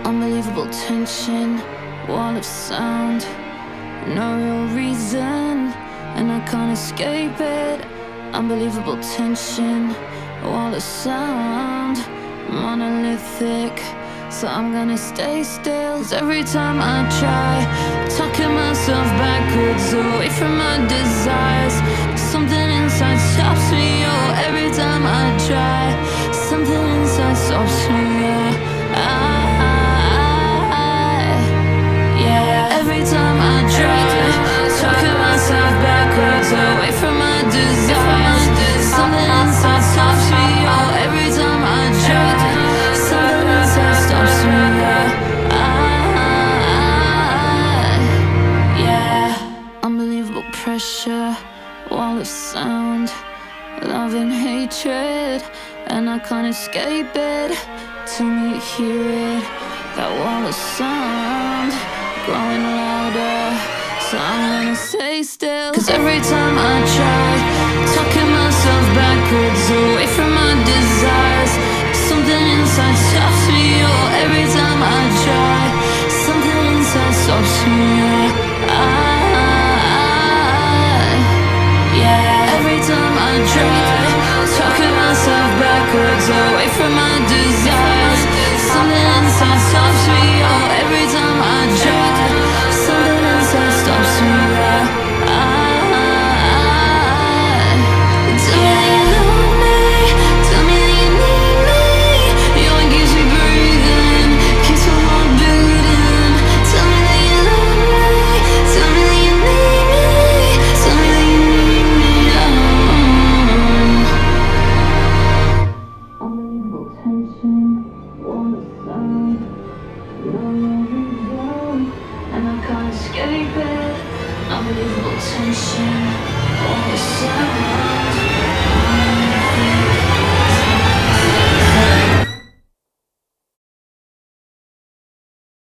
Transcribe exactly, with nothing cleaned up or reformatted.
Unbelievable tension, wall of sound. No real reason, and I can't escape it. Unbelievable tension, wall of sound. Monolithic, so I'm gonna stay still. 'Cause every time I try, talking myself backwards away from my desires, something inside stops me. Oh, every time I try, something inside stops me. Yeah, I, yeah. Every time I try, talking myself backwards away from my desires, something inside stops me. Oh, every time I try, something inside stops me. Yeah, I, yeah. Unbelievable pressure, wall of sound, love and hatred, and I can't escape it. Till me hear it, that wall of sound growing louder, so I'm gonna stay still. 'Cause every time I try, talking myself backwards away from my desires, something inside stops me. Oh, every time I try, something inside stops me. Yeah, I, yeah. Every time I try, talking myself backwards away from my desires, something inside stops me. Oh, every time I try, something inside stops me. Yeah, I, tell me that you love me, tell me that you need me. You're what keeps me breathing, keeps my heart beating. Tell me that you love me, tell me that you need me, tell me that you need me. Oh. Unbelievable tension, wall of sound, no reason, and I can't escape it. Unbelievable tension, wall of sound.